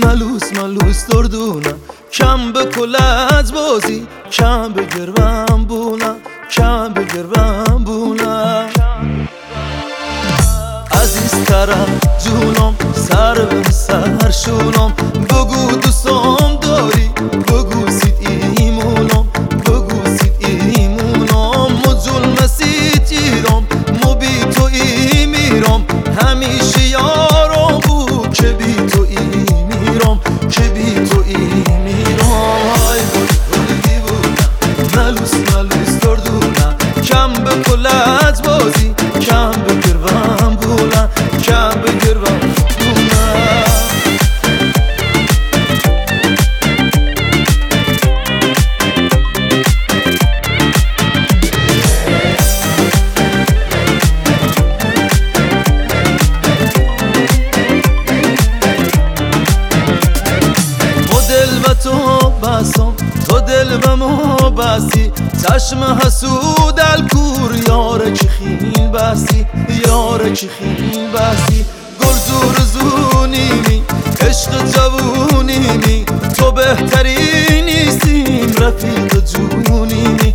ملوس دردونه کم به کلت بازی کم بگرم بونه عزیزترم جونم سر به سر شونم بگو دوستم داری بگو سید ایمونم مو ظلم سیتیرم مو بی تو ای میرم همیشه یارم بو که بی تو ای میرم های گل دیوونه ملوس دردونه کم به کلت بازی کم بگرم بونه تو دل به ما بستی چشم حسود الکور یاره که خیل بستی گل زونیمی عشق جوونیمی تو بهتری نیستیم رفیق جونیمی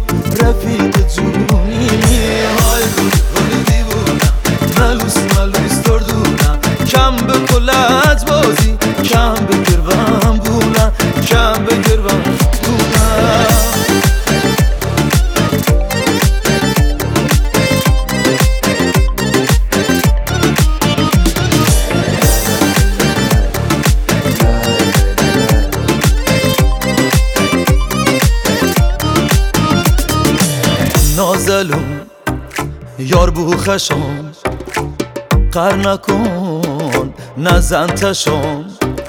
های گل دیوونه ملوس دردونه کم به کلت بازی کم بگرم بونه نازلون یار بو خشم قر نکن نزن تشم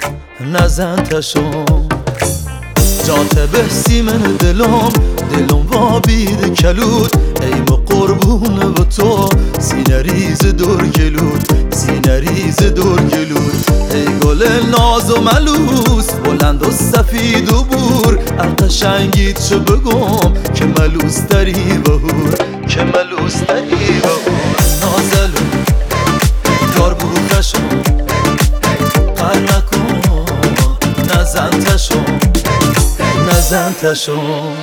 جات بحثی من دلم با بید کلود ای ما قربون و تو سینه ریز دور گلود ای گل ناز و ملوس بلند و سفید و بور القشنگیت چه بگم که ملوس تری بهور نازلون یار بو خشم قر نکن نزن تشم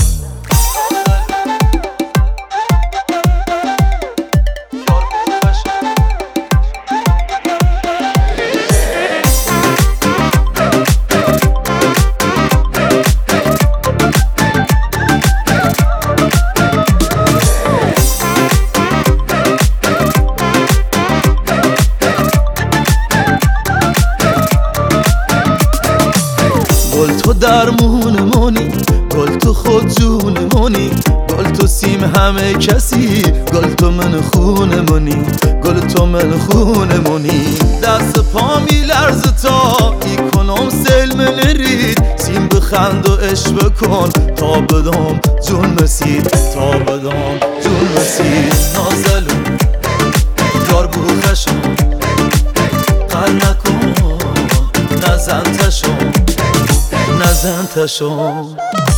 گل تو درمون منی گل تو خود جون منی گل تو سیم همه کسی گل تو من خون منی دست پا میلرز تا ای کنم سیل من رید سیم بخند و عشق بکن تا بدم جون مسید نازلون یار بو خشم قر نکن نزن تشم